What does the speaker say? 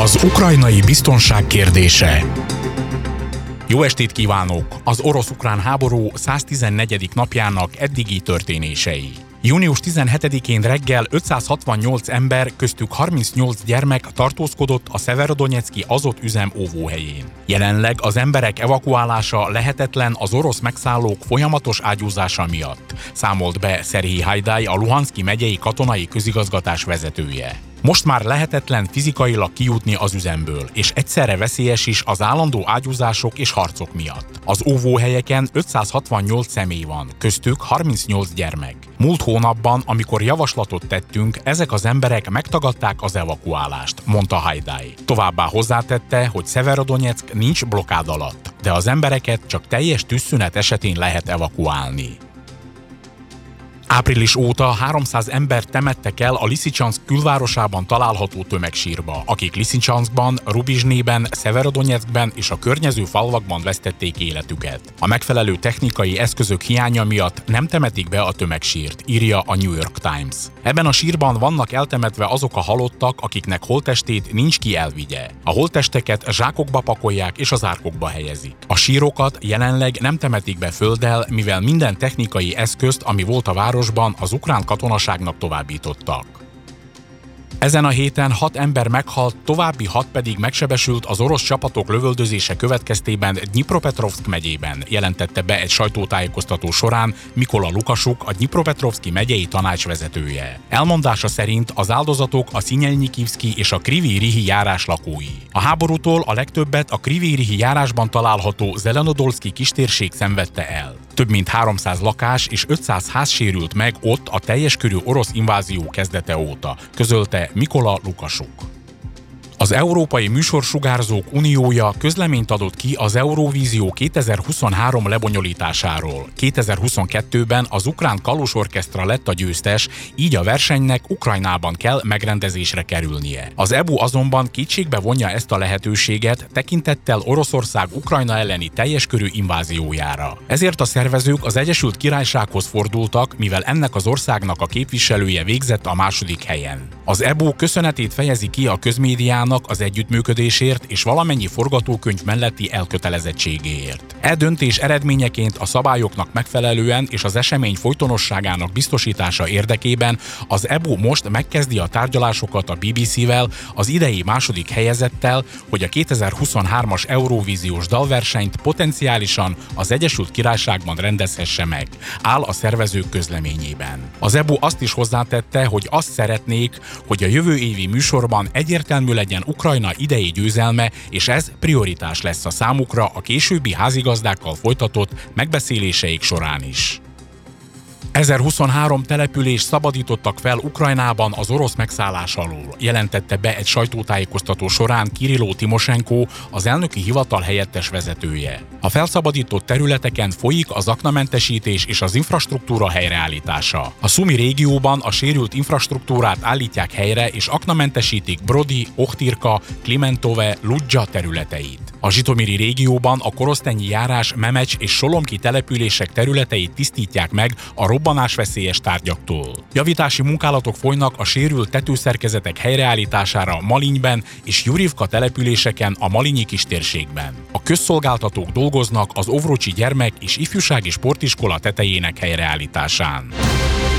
Az ukrajnai biztonság kérdése. Jó estét kívánok! Az orosz-ukrán háború 114. napjának eddigi történései. Június 17-én reggel 568 ember, köztük 38 gyermek tartózkodott a Szeverodonyeckij Azot üzem óvóhelyén. Jelenleg az emberek evakuálása lehetetlen az orosz megszállók folyamatos ágyúzása miatt, számolt be Szerhij Hajdály, a Luhanszki megyei katonai közigazgatás vezetője. Most már lehetetlen fizikailag kijutni az üzemből, és egyszerre veszélyes is az állandó ágyúzások és harcok miatt. Az óvóhelyeken 568 személy van, köztük 38 gyermek. Múlt hónapban, amikor javaslatot tettünk, ezek az emberek megtagadták az evakuálást, mondta Hajdály. Továbbá hozzátette, hogy Szeverodonyeck nincs blokkád alatt, de az embereket csak teljes tűzszünet esetén lehet evakuálni. Április óta 300 embert temettek el a Liszicsanszk külvárosában található tömegsírba, akik Liszicsanszkban, Rubizsnében, Szeverodonyeckben és a környező falvakban vesztették életüket. A megfelelő technikai eszközök hiánya miatt nem temetik be a tömegsírt, írja a New York Times. Ebben a sírban vannak eltemetve azok a halottak, akiknek holttestét nincs ki elvigye. A holttesteket zsákokba pakolják és az árkokba helyezik. A sírokat jelenleg nem temetik be földdel, mivel minden technikai eszközt, ami volt a városban, az ukrán katonaságnak továbbítottak. Ezen a héten 6 ember meghalt, további 6 pedig megsebesült az orosz csapatok lövöldözése következtében Dnyipropetrovszk megyében, jelentette be egy sajtótájékoztató során Mikola Lukasuk, a Dnyipropetrovszki megyei tanács vezetője. Elmondása szerint az áldozatok a Szinyelnyikivszki és a Krivij Rihi járás lakói. A háborútól a legtöbbet a Krivij Rihi járásban található Zelenodolszki kistérség szenvedte el. Több mint 300 lakás és 500 ház sérült meg ott a teljes körű orosz invázió kezdete óta, közölte Mikola Lukasuk. Az Európai Műsorsugárzók Uniója közleményt adott ki az Eurovízió 2023 lebonyolításáról. 2022-ben az ukrán Kalush Orkesztra lett a győztes, így a versenynek Ukrajnában kell megrendezésre kerülnie. Az EBU azonban kétségbe vonja ezt a lehetőséget tekintettel Oroszország Ukrajna elleni teljes körű inváziójára. Ezért a szervezők az Egyesült Királysághoz fordultak, mivel ennek az országnak a képviselője végzett a második helyen. Az EBU köszönetét fejezi ki a közmédiának az együttműködésért és valamennyi forgatókönyv melletti elkötelezettségéért. E döntés eredményeként a szabályoknak megfelelően és az esemény folytonosságának biztosítása érdekében az EBU most megkezdi a tárgyalásokat a BBC-vel, az idei második helyezettel, hogy a 2023-as Eurovíziós dalversenyt potenciálisan az Egyesült Királyságban rendezhesse meg, áll a szervezők közleményében. Az EBU azt is hozzátette, hogy azt szeretnék, hogy a jövő évi műsorban egyértelmű legyen Ukrajna idei győzelme, és ez prioritás lesz a számukra a későbbi házigazdákkal folytatott megbeszéléseik során is. 1023 települést szabadítottak fel Ukrajnában az orosz megszállás alól, jelentette be egy sajtótájékoztató során Kirilló Timosenko, az elnöki hivatal helyettes vezetője. A felszabadított területeken folyik az aknamentesítés és az infrastruktúra helyreállítása. A Szumi régióban a sérült infrastruktúrát állítják helyre és aknamentesítik Brody, Ohtirka, Klimentove, Ludzsa területeit. A Zsitomiri régióban a Korosztenyi járás, Memecs és Solomki települések területeit tisztítják meg a robbanásveszélyes tárgyaktól. Javítási munkálatok folynak a sérült tetőszerkezetek helyreállítására Malinyben és Jurivka településeken a Malinyi kistérségben. A közszolgáltatók dolgoznak az Ovrocsi gyermek- és ifjúsági sportiskola tetejének helyreállításán.